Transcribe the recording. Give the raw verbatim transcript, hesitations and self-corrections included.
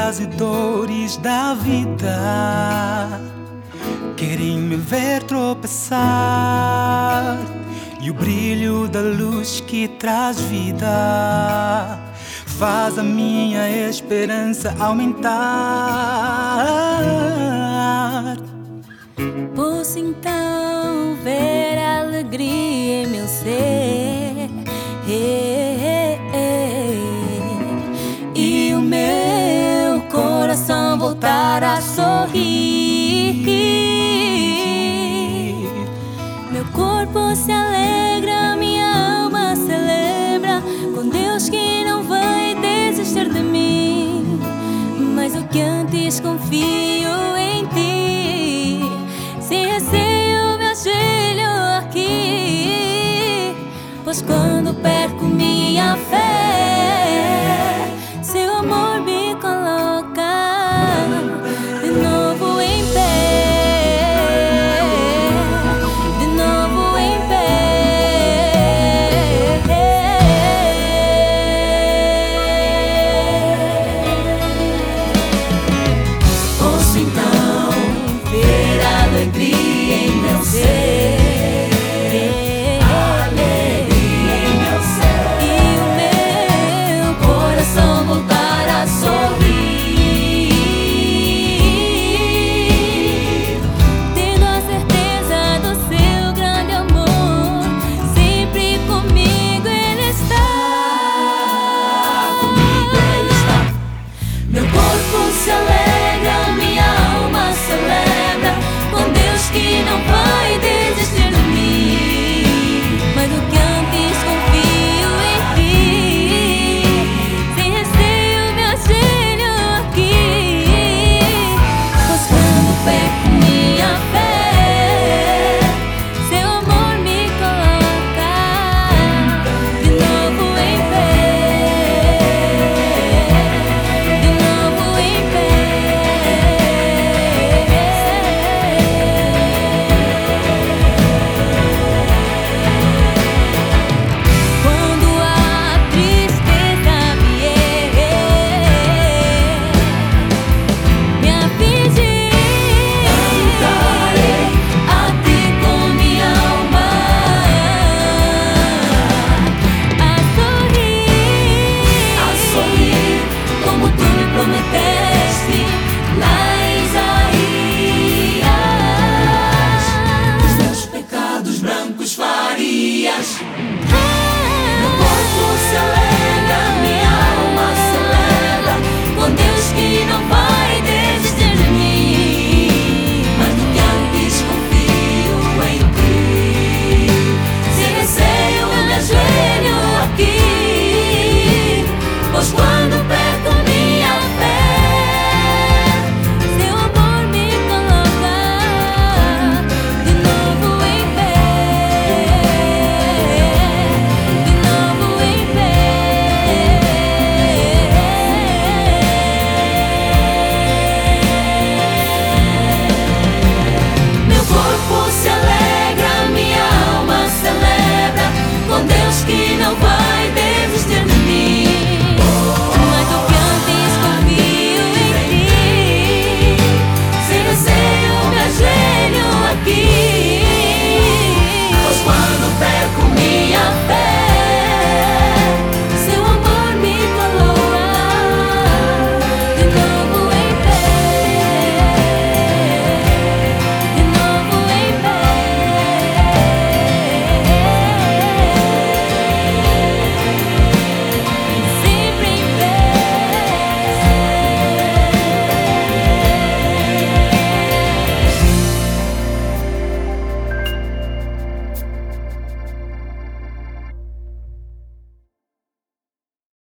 lutas e dores da vida querem me ver tropeçar, e o brilho da luz que traz vida faz a minha esperança aumentar. Posso então ver a alegria em meu ser, e o meu coração voltar a sorrir. Meu corpo se alegra, minha alma celebra com Deus que não vai desistir de mim. Mas o que antes confio em ti, sem receio me ajoelho aqui, pois quando perco minha fé